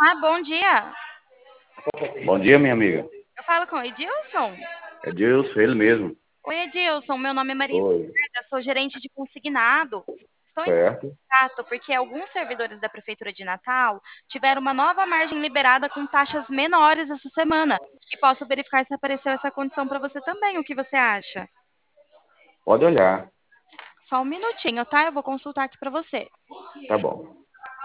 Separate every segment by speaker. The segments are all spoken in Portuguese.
Speaker 1: Ah, bom dia.
Speaker 2: Bom dia, minha amiga.
Speaker 1: Eu falo com o Edilson?
Speaker 2: É Dilson, ele mesmo.
Speaker 1: Oi, Edilson. Meu nome é Maria
Speaker 2: Oi,
Speaker 1: Eduarda, sou gerente de consignado. Estou em
Speaker 2: certo?
Speaker 1: contato porque alguns servidores da Prefeitura de Natal tiveram uma nova margem liberada com taxas menores essa semana. E posso verificar se apareceu essa condição para você também. O que você acha?
Speaker 2: Pode olhar.
Speaker 1: Só um minutinho, tá? Eu vou consultar aqui para você.
Speaker 2: Tá bom.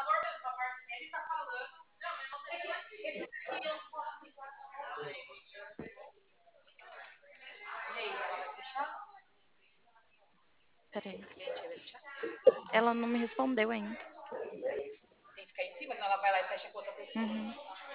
Speaker 1: Peraí. Ela não me respondeu ainda. Uhum.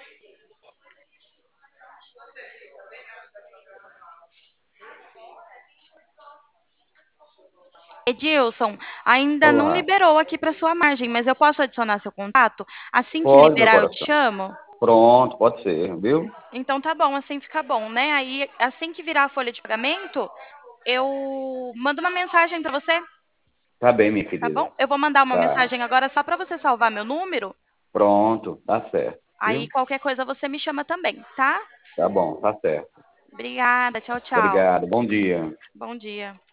Speaker 1: Edilson, ainda não
Speaker 2: Olá.
Speaker 1: liberou aqui para sua margem, mas eu posso adicionar seu contato? Assim que
Speaker 2: Pode, meu
Speaker 1: liberar, eu te
Speaker 2: coração.
Speaker 1: chamo?
Speaker 2: Pronto, pode ser, viu?
Speaker 1: Então tá bom, assim fica bom, né? Aí, assim que virar a folha de pagamento, eu mando uma mensagem para você,
Speaker 2: Tá bem, minha
Speaker 1: tá bom?
Speaker 2: querida.
Speaker 1: Eu vou mandar uma
Speaker 2: Tá.
Speaker 1: mensagem agora só para você salvar meu número.
Speaker 2: Pronto, tá certo,
Speaker 1: Aí
Speaker 2: viu?
Speaker 1: qualquer coisa você me chama também, tá?
Speaker 2: Tá bom, tá certo.
Speaker 1: Obrigada, tchau, tchau.
Speaker 2: Obrigado. Bom dia.
Speaker 1: Bom dia.